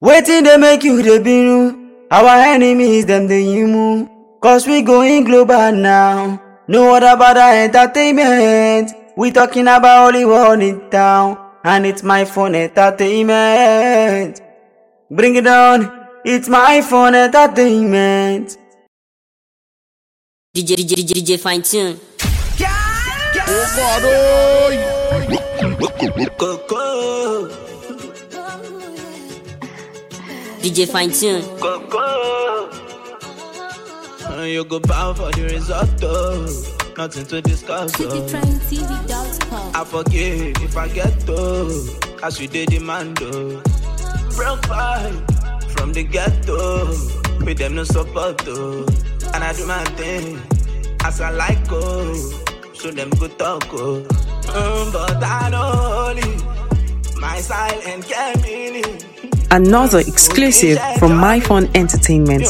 Waiting they make you the binu. Our enemies them the yimu. Cause we going global now. No other about our entertainment. We talking about Hollywood in town. And it's my phone entertainment. Bring it down. It's my phone entertainment. DJ Fine Tune. DJ Fine Tune. You go bow for the risotto. Nothing to discuss. I forgive if I get to. As we did demand. Broke vibe from the ghetto. With them no support though. And I do my thing as I like go. So them good talk but I know only my silent get meaning. Another exclusive from MyPhone Entertainment.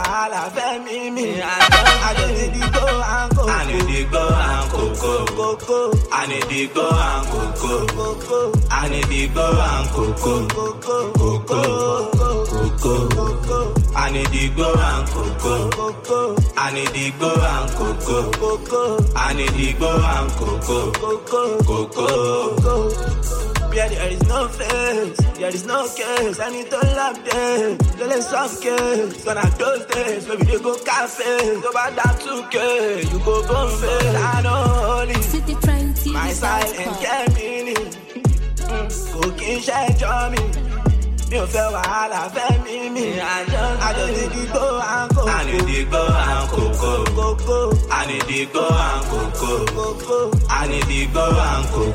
Yeah, there is no face, there is no case. I need to love them, they let soft case. Gonna those days, maybe they go cafe. Go back down 2K, you go Bombay. I know only my silent get meaning. Cooking shit on me. You feel wahala, feel me. I just need to go and go. I need to go and go. I need to go and go. I need to go and go.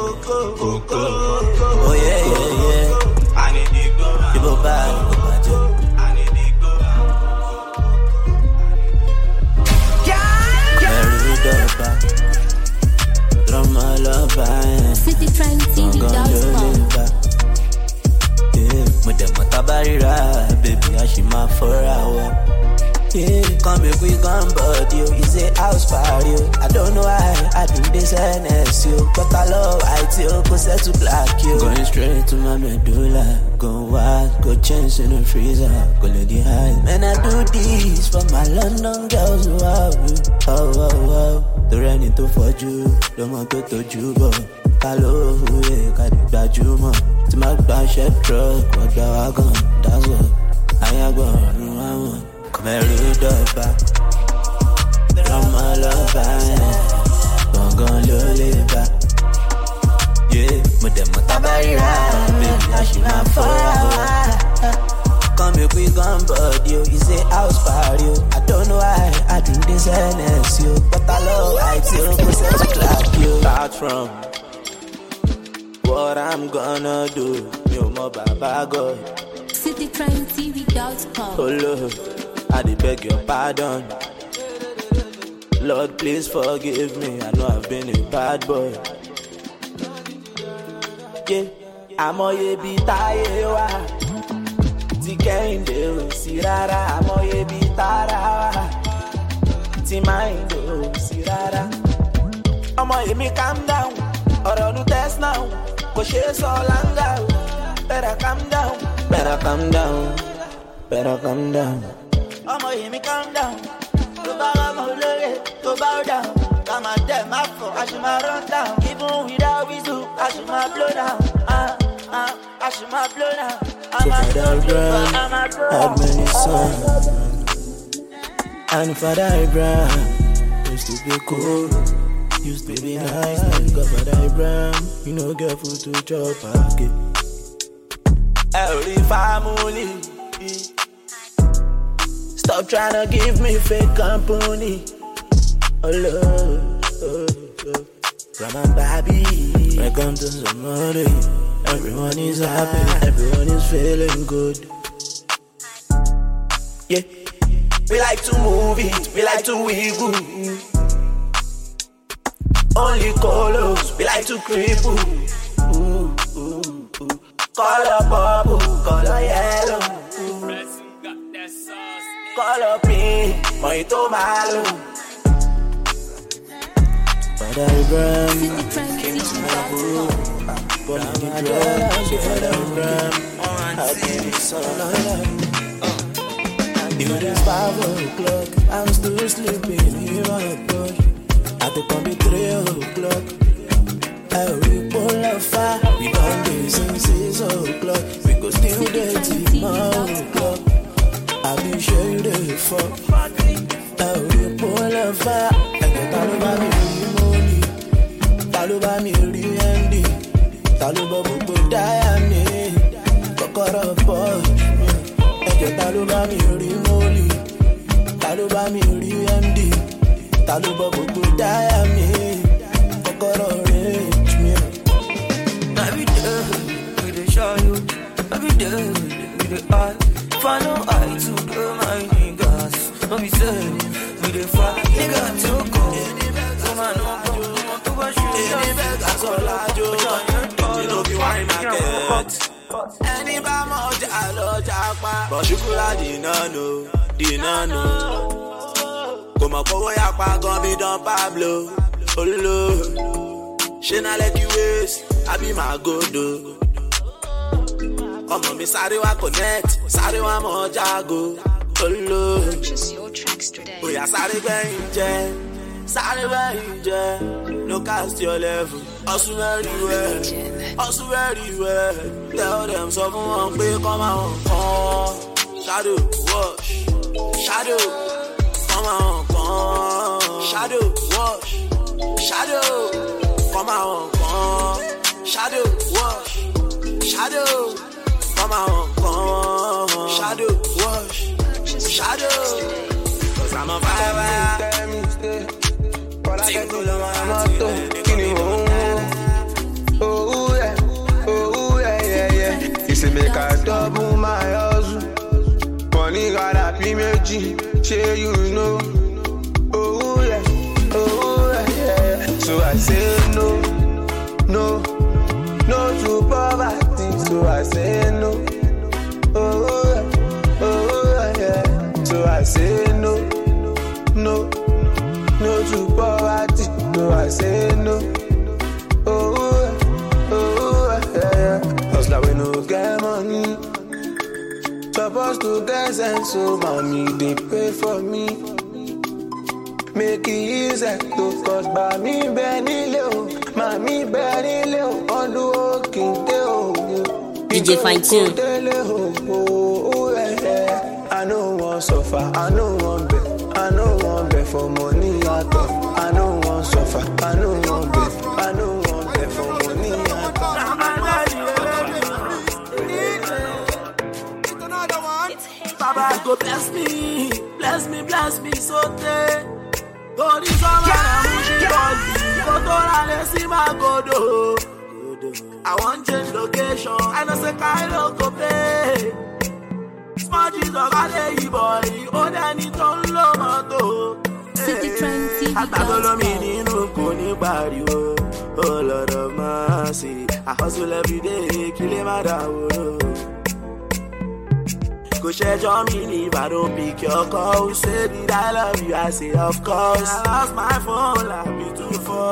Oh yeah. I need to go and go. I need to go and go. City Train TV.com. Baby, I should my for hour. Yeah, come make we come body, it's a house party. I don't know why I do this NSU, but I love IT, go set to black you. Going straight to my medulla, go wild, go change in the freezer, go let the high. Man, I do this for my London girls who have you. Oh. The running to for you, don't want to touch you, but hello, yeah, got it bad you, man. To my back shed truck, what the wagon, that's what I am going. Come here, read up back. From my love, don't go lolly back. Yeah, but them matabarira, baby, I should not for a while. Come here, we gon' body, it's a house party. I don't know why I do this NSU, but I love IT, go set to clap you. Start from what I'm gonna do, you more baba God. CityTrainTV.com. Oh Lord, I did beg your pardon. Lord, please forgive me. I know I've been a bad boy. Yeah, I'm a yebi tayewa. Tikende sirara. I'm a yebi tarawa. Timaindo sirara. I'm a yebi calm down. Or on test now. Pushes all anger. Better calm down. Better calm down. Better calm down. I'ma hear me calm down. Go bow down. Come and tell my phone, I should my run down. Even without whistle, I should my blow down. I should my blow down. I'm a had many sons. And Father Abraham used to be cool. Used to be nice, and Father Abraham, you know, get food to chop again. Every family. Stop trying to give me fake company. Oh Lord, from my baby. Welcome to somebody. Everyone is happy, everyone is feeling good. Yeah, we like to move it, we like to wiggle. Only colors, we like to cripple. Color purple, color yellow. Color pink, mojito malo. Father Abraham came to my room. But I I did it so it is 5 o'clock, I'm still sleeping in my bed. At the come be 3 o'clock, we pull up fire. We done this since 6 o'clock. We go still there till 9 o'clock. I be sure you there fuck. We pull up fire. I get all over me money, all over me MD, all over me Diane, Kokoro boy. Ta ló bá mi rí mọ́lì, ta ló bá mi rí MD, ta ló bọ́ gbogbo dáyà mi, kọ́kọ́rọ́ rẹ̀ mi. Every day we dey show you, every day we dey hide. Follow I to do my niggas, no be say we dey fight. Nigga to go, so man no go, to go shoot. Any beggar so large, you know be why market. Any bam or jalo japa, but shukura dina no. Come power yakpa, gon be Don Pablo. Olo, she na let you waste, I be my godo. Omo mi sáré wa connect, sáré wa mo jago. Olo, purchase your tracks today. oya sáré gbẹ̀yìn jẹ. No cast your level, hustle very well. Tell them someone pay come out. Shadow, wash. Shadow, come out. Shadow, wash. Shadow, come out. Shadow, wash. Shadow, come out. Shadow, wash. Shadow, 'cause I'm a vibe. It's a make a double my hustle. Money gotta be meji, share you know. Oh yeah. So I say no to poverty. So I say no. Oh yeah. So I say no to poverty. So I say no. Yeah. Hustler we no get money, supposed to get sense. So mommy they pay for me, make it easy to cause by me Benny Leo, mommy Benny Leo, on the walking tail. DJ Fine Tune. I know one suffer, I know one beg for money out of. I know one suffer, I know one beg for money out of. Baba go bless me, so te. Go this summer na mushi body, go to rale si magodo. I want change location, I know say Kailo go pay. Smart is a galley boy, oh Danny ton lo moto. Atagolo mi ninu koni bari o, oh Lord of mercy. I hustle every day, kill him at a go share your mini if I don't pick your call. You say did I love you? I say of course. I lost my phone, like me too for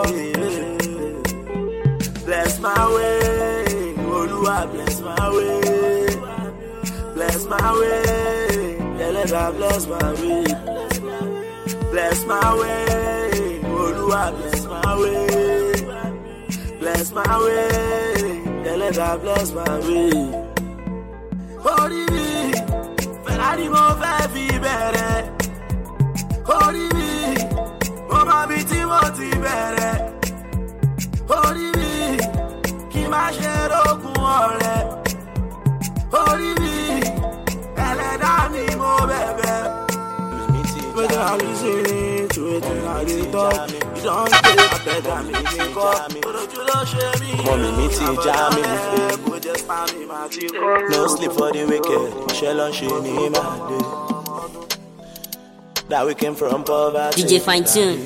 bless my way, Oluwa bless my way, bless my way, Eleda bless my way, bless my way, Oluwa bless my way, bless my way, Eleda bless my way. Holy me, Ferrari mo fẹ́ fi bẹ̀rẹ̀. Holy me, mo máa bí tí mo ti bẹ̀rẹ̀. Holy me, kí má ṣe rógun ọ̀rẹ́. Holy me, ẹlẹ́dá mi mo bẹ̀bẹ̀. Whether I listen to it or I dey talk, you don't say abẹ́dá mi ti kọ́. Ojú ló ṣe mí. Mommy mi ti já mi fún. No sleep for the wicked, shell on she ni my day. That we came from poverty. DJ Fine Tune.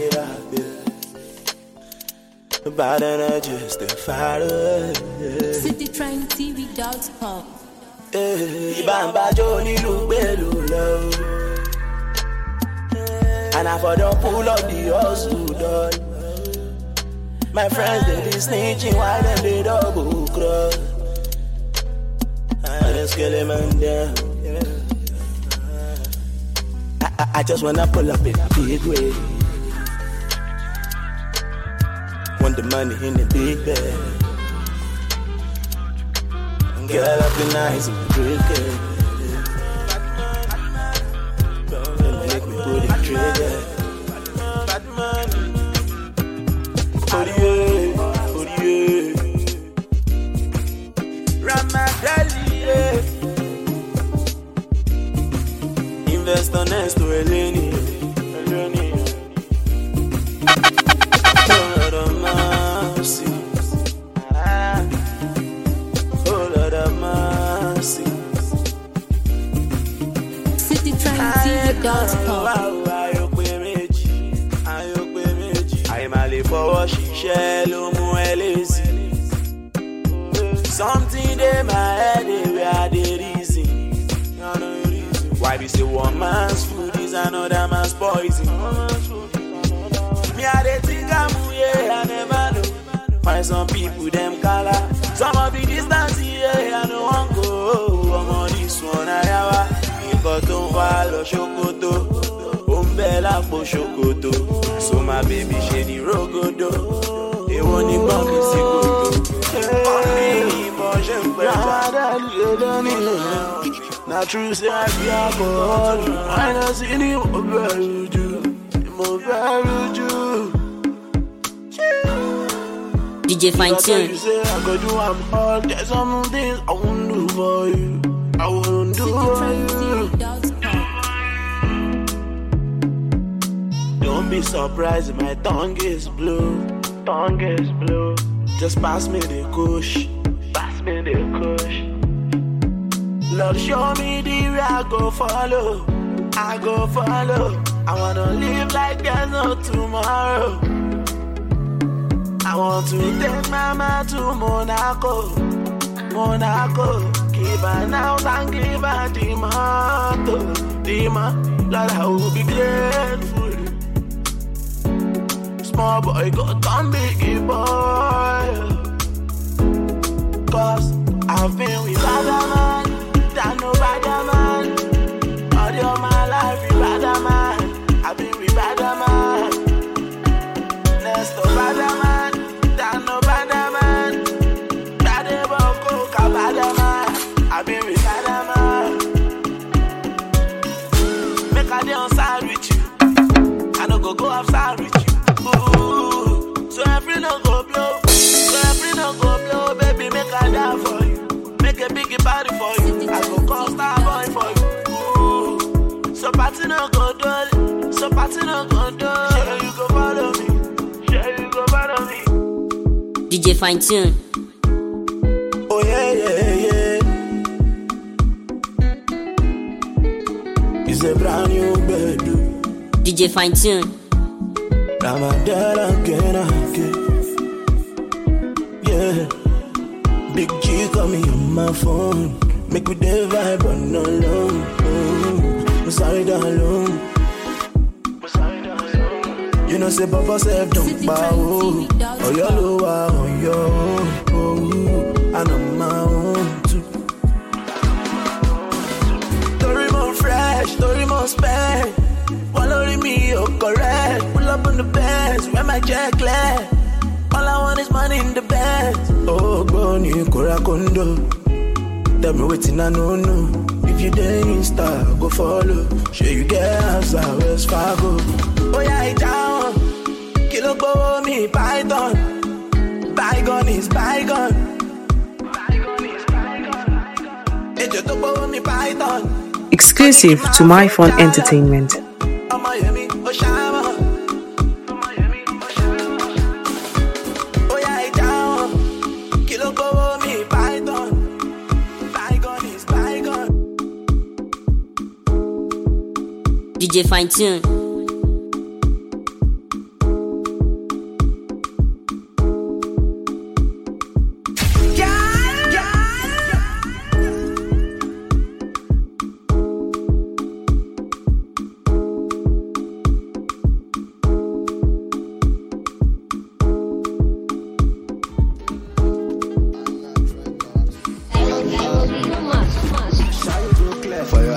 Bad energy, stay far away. citytrendtv.com. Ibamba Johnny Lubelu love. And I for don't pull up the hustle done. My friends they be snitching while they double cross. And let's kill him and down. I just wanna pull up in a big way. Want the money in the big bag. Girl up the nights in the cricket. Make me pull the trigger. Invest on next to Eleni. Oh Lord of mercy. Oh Lord of mercy. citytrendtv.com. Something in my head, we are the reason. Why we say one man's food is another man's poison? Me I dey think I'm I never know. Why some people them color? Some of the distance I no want go. I'm on this one I have. Because don't follow Shokoto. Umbella po Shokoto. So my baby shady rogodo. They want to bump me not true, say I be alcohol. Why not see any more value? More value. DJ Fine Tune. You say I go do I'm hard. There's some things I won't do for you. I won't do for you. Don't be surprised if my tongue is blue. Tongue is blue. Just pass me the kush. Pass me the kush. Lord, show me the way I go follow. I go follow. I wanna live like there's no tomorrow. I want to take mama to Monaco. Monaco. Give her now and give her the motto. Lord, I will be grateful. Small boy got on big boy. Cause I've been with other man. That no bad man. All your my life with bad man. I've been with bad man. Next to bad man. That no bad man. That ever cook a bad man. I've been with bad man. Make a day on side with you. I don't go outside with you. Ooh. So every no go blow. So every no go blow. Baby, make a die for you. Make a big party for you. I go call star boy for you. Ooh. So party no go dull. So party no go dull. Sure you go follow me. Sure you go follow me. DJ Fine Tune. Oh yeah, yeah, yeah. It's a brand new bedroom. DJ Fine Tune. Ramadan again. Yeah. Big G call me on my phone. Make we dey vibe on alone. I'm sorry that alone. You know say Papa said don't bow. Oh your lower on your own. And on my own too. Story more fresh, story more spent. Following me, oh correct. Pull up on the bands, wear my jack clear. All I want is money in the bank. Oh, Bonnie, Korakondo. Tell me waiting, I know. If you dare Insta, go follow. Sure you get outside West Fargo. Oh, yeah, it's down. Kilo go me, Python. Bygone is bygone. Bygone is bygone. Hey, just go me, Python. Exclusive to My Phone Entertainment. Oh, Miami, oh, Shama. DJ Fine Tune.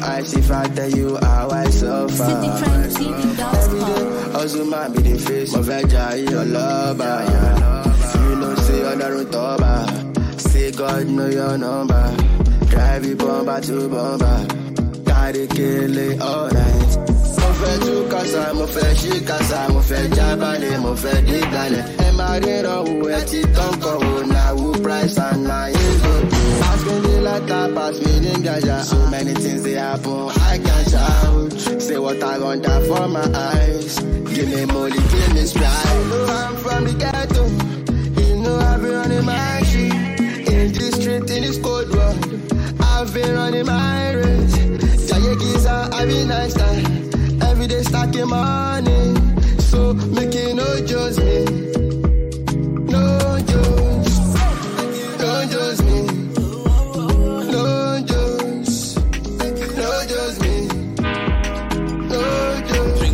eyes if I tell you how I suffer. Every day, also might be the face of a giant lover. You know, say on the road, say God know your number. Drive you bomber to bomber. Gotta kill it all night. Mo fẹ́ tú kásá, mo fẹ́ ṣí kásá, mo fẹ́ jábálẹ̀, mo fẹ́ dígbàlẹ̀. Ẹ máa ríran wo ẹ ti tán kọ̀ wò náà who price and na yín lòdì. Pass me the lighter, pass me the gaja. So many things they happen, I can't shout. Say what I want that for my eyes. Give me molly, give me stride. You know I'm from the ghetto. You know I've been running my shit. In this street, in this cold world, I've been running my race. Jaye Giza, I be nice time. Every day stacking money. So make it no just me. No just. No just me. No just. No just me. No just.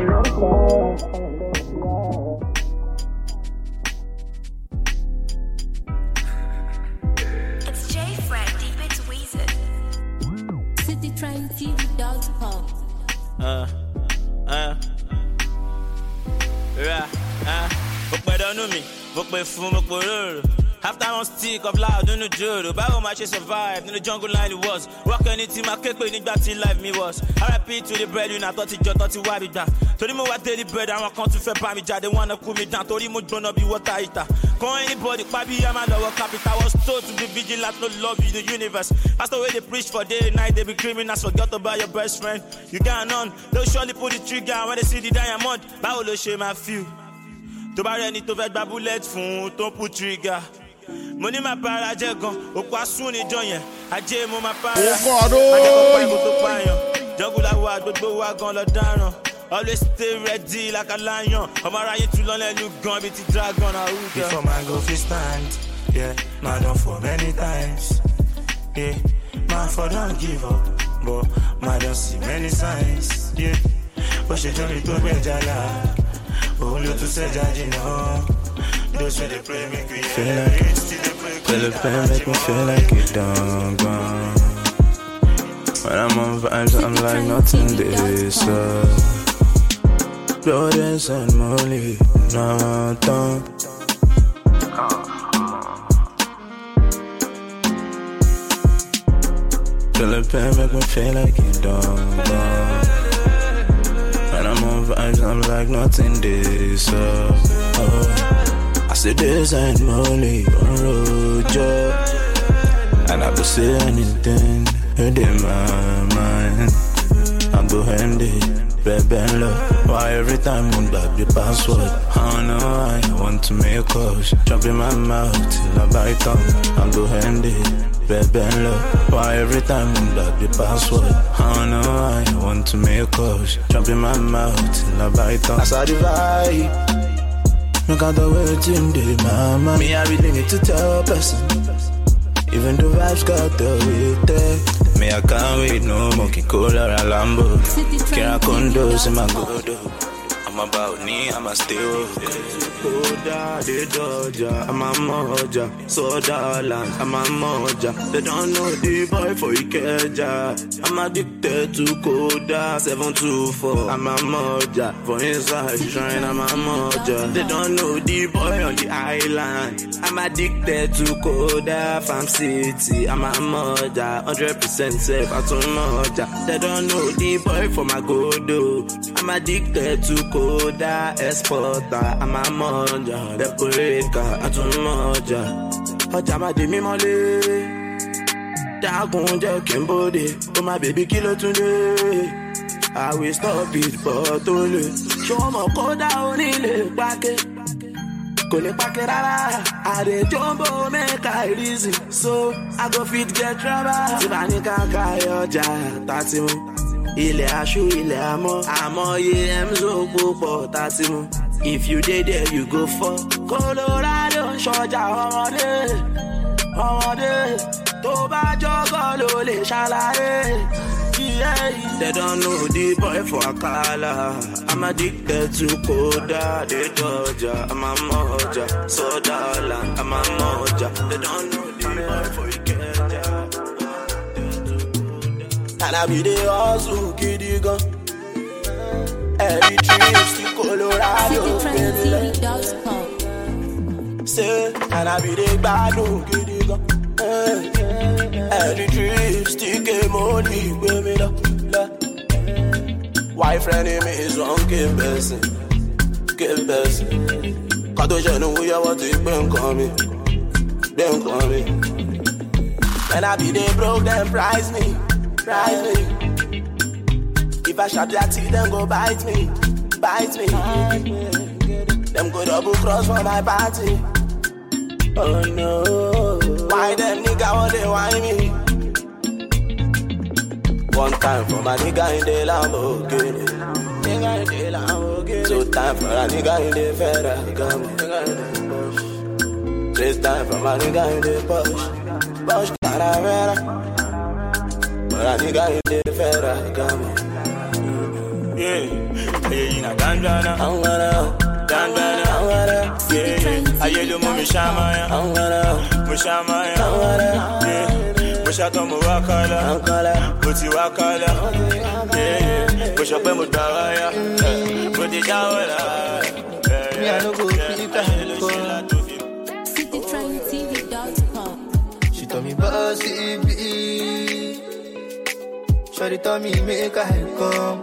It's J Fred, deep into Weezer. CityTrainTV.com. Vokpe don't know me, vokpe full, vokpe roll. After one stick of loud, no jodo. Bago my chase survive, in the jungle line it was. Rock anything, my cake, when that till life me was. RIP to the bread, you know, 30 jot, 30 wabi da. Tori mo wa daily bread, I want to fair by me, they wanna cool me down. Tori mo gonna be water eater. Call anybody, baby, I'm a lower capital. Was told to be vigilant, no love in the universe. That's the way they preach for day and night, they be criminals, forget about your best friend. You got none, they'll surely pull the trigger when they see the diamond. Bago lo shame I feel. To buy any to vet by bullet phone, don't put trigger. Money my para jagon, okwa soon in join aje mo my para. Jungle I wa gbogbo wa gan lo daran. Always stay ready like a lion. I'm around to learn a new gun with the dragon. Before my go fi stand, yeah, man done for many times. Yeah, man for don't give up, but man don't see many signs. Yeah, but she told me to be jala. Only to say judge no. Those who they pray make me feel like it. Feel the pain make me feel like it done gone. When I'm on vibes, I'm like nothing this blood and molly, nothing. Feel the pain make me feel like it done gone. When I'm on vibes, I'm like nothing this I say this ain't molly on road job. And I could say anything in my mind. I go handy, baby love. Why every time I grab your password? I don't know why I want to make calls. Jump in my mouth till I bite up. I go handy, baby love. Why every time I grab your password? I don't know why I want to make calls. Jump in my mouth till I bite up. I saw the vibe. Look at the waiting day, mama. Me, I really need to tell a person. Even the vibes got the way there. Me, I can't wait no more. Cola or a Lambo. Kira condos in my godo. I'm about me, I'm a stay okay. Koda, they doja, I'm a moja. Soda land, I'm a moja. They don't know the boy for Ikeja. I'm addicted to Koda, 724. I'm a moja. For inside shrine, I'm a moja. They don't know the boy on the island. I'm addicted to Koda, Farm City. I'm a moja. 100% safe, I told moja. They don't know the boy for my godo. I'm addicted to Koda, exporter. I'm a moja. Decorator, I told moja. Oja ma de mi mole. Dagun je kimbode. Oh my baby kilo today. I will stop it, but only. Show mo Koda onile pake. Kole pake rara. I de jumbo make I reason. So I go fit get trouble. Sibani kaka yoja, tati mo. Ile ashu, ile amo. Amo ye emzo kupo, tati mo. If you did there, you go for Colorado, Georgia, Holiday, Toba, Jogo, Le Shalaye. Yeah, they don't know the boy for a color. I'm addicted to Koda, the Georgia. I'm a moja, Soda land. I'm a moja. They don't know the boy for Ikeja. And I be the hustle, giddy gun. Every trips to Colorado, say, and I be the bad one, giddy gun. Every trips to get money, baby, la. Wife enemy is wrong, give person. Kato jenu we want to ben coming. And I be they broke, them prize me. If I shot their teeth, them go bite me. Them go double cross for my party. Oh no, why them nigga want they whine me? One time for my nigga in the Lamborghini. Two time for a nigga in the Ferrari. Three time for my nigga in the Porsche Caravera. For a nigga in the Ferrari. Yeah, you know, Dandana. Yeah, I yell you, Mushamaya. Yeah. Mushato Muwakala, Puti Wakala, Mushape Mutawaya, Puti Jawala. CityTrainTV.com. She told me, bossy, Shorty told me, make I come.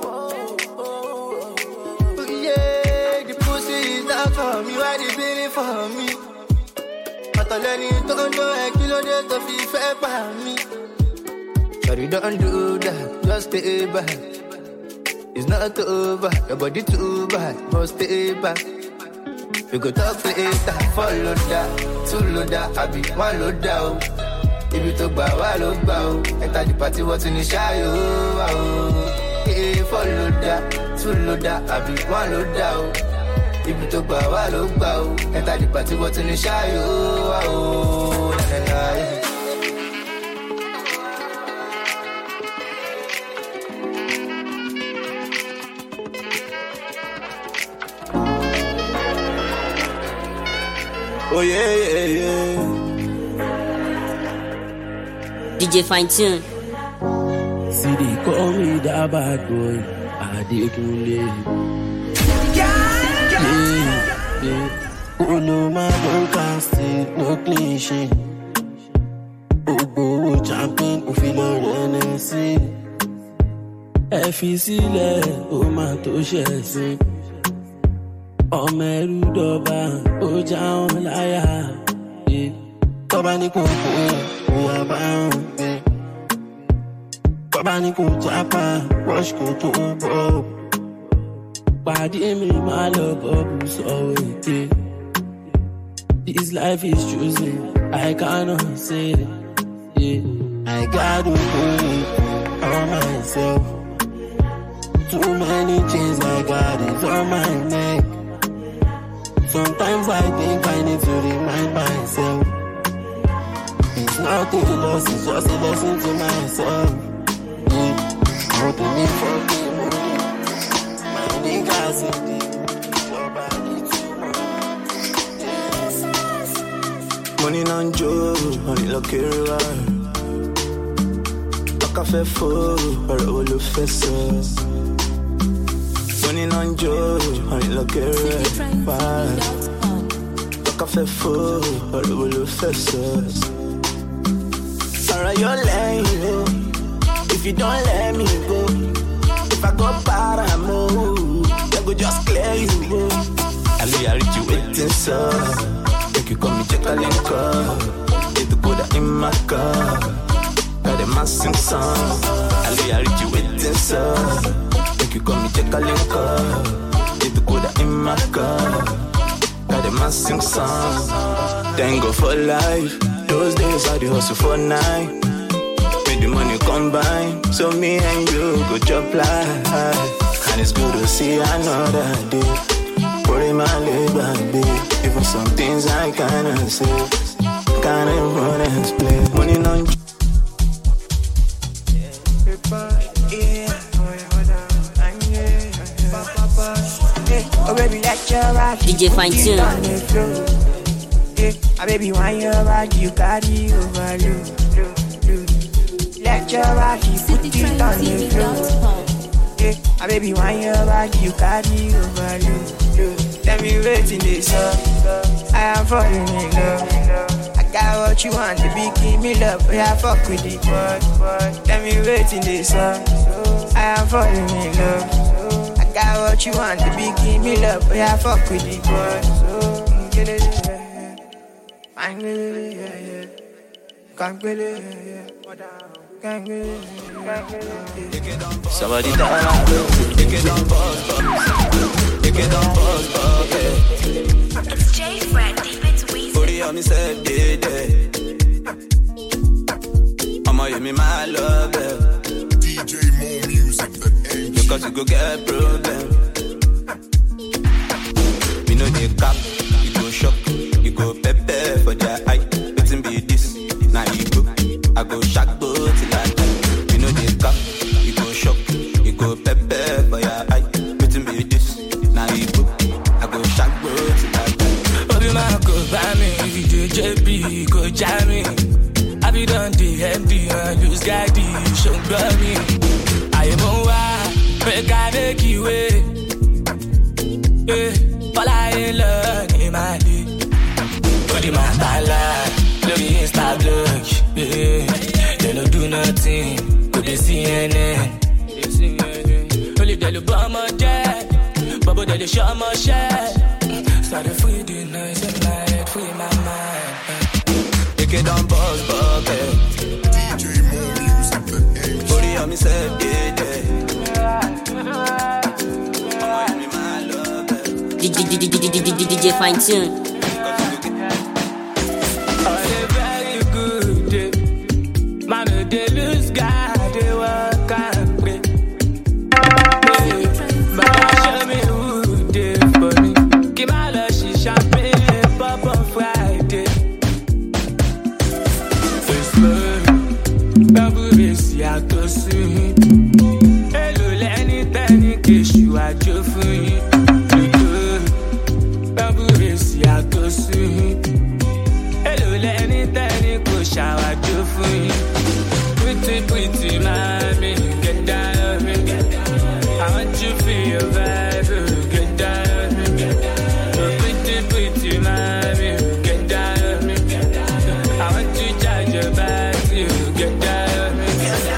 Yeah, the pussy is not for me, why they feeling for me? Lenny don't know a kilo just to feel fair by me. Sorry, don't do that, just stay back. It's not over, your body too bad, must stay back. We go talk later, follow that, two that, I be one load out. If you talk about one load, enter the party, what's in the shower? Hey, follow that, two that, I be one load out. If you talk about look bow, enter the party, what's in the shy, Oh yeah. DJ Fine Tune. See they call me that bad boy, I did yeah. Oh no, my don't casting, no clean shit. Oh, champion, who feel no NNC. FEC, oh my touches. Oh, Meru Doba, oh, John Laya. Tobani Koko, oh, abound. Tobani Koko, wash Koko, oh. Body me, my love, bubbles always. This life is choosing, I cannot say it. Yeah. I gotta go on myself. Too many chains I got is on my neck. Sometimes I think I need to remind myself. It's not a loss, it's just a lesson to myself. Yeah. How to live for me. Money non Joe, honey lucky river. A café faux, or a will fess. Money non Joe, honey lucky river. A café faux, or a will fess. Alright, you're lying low. If you don't let me go, if I go paramo, I go just clear you. I lay a rich you waiting, so make you come and check a link up. Get the coda in my car. Got a massive song. I lay a rich you waiting, so make you come and check a link up. Get the coda in my car. Got a massive song. Thank God for life. Those days I do hustle for night. Make the money combine, so me and you go job life. And it's good to see another day. Putting my leg back, babe. Even some things I cannot say. Can't even run and play. Money non. Oh baby, let your rock. DJ Fine Tune. Oh baby, when you're rock, you got it overload. lecturer, he put it on the floor. Yeah, my baby, want your body, you carry overload. Tell me waiting this up. I am falling in love. I got what you want, baby, give me love. But I fuck with it, but tell me waiting this up. I am falling in love. I got what you want, baby, give me love. But I fuck with it, but get it, yeah, yeah. Can't get it, can't get it. Somebody tell me, take it on boss, take it on boss, okay. It's J Fred, deep into Weezy. Put it on me, say, I'ma give me my love, DJ more music than age. Because you go get problem. Me know they cap, you go shock, you go pepper for their eye. Waiting be this, now you go, I go shock both till I die. Me know they cap, you go shock, you go pepper for your eye. Waiting be this, now you go, I go shock both till I die. Obi ma go buy me, if you do JP, go jam me. I be done the MD, lose guide, show me. I am on why, make I make you wait. Yeah, all I learn in my day. Body my bala, look Insta blog. Yeah, they don't do nothing, go they CNN. Only they look bomb my jet, bubble they show my shit. Started free the noise in my head, free my mind. Take it on boss, DJ more music than age. Put it on me, say, DJ Fine Tune. Very good, man, they lose God, they work and pray. But show me who they for me. Give my love, she champagne, pop on Friday. First love, bamboo is ya to see. Hello, Lenny, Danny, kiss you at your feet. Hello, Lenny, Danny, go shower, do for you. Pretty, pretty, mommy, get down on me. I want you to feel your vibe, get down on me. Pretty, pretty, mommy, get down on me. I want you to charge your battery, get down on me.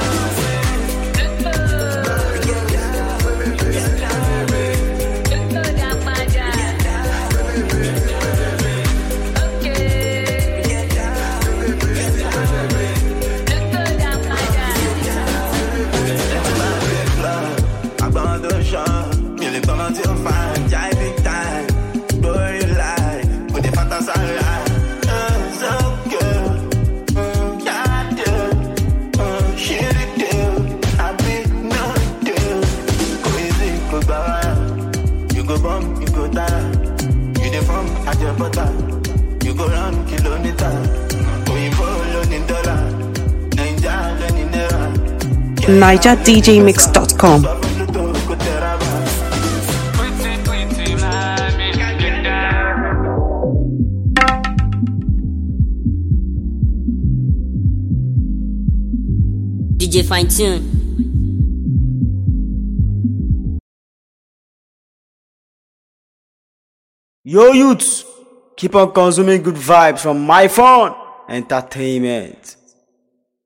NigerDJMix.com. DJ Fine Tune. Yo youths, keep on consuming good vibes from my phone entertainment.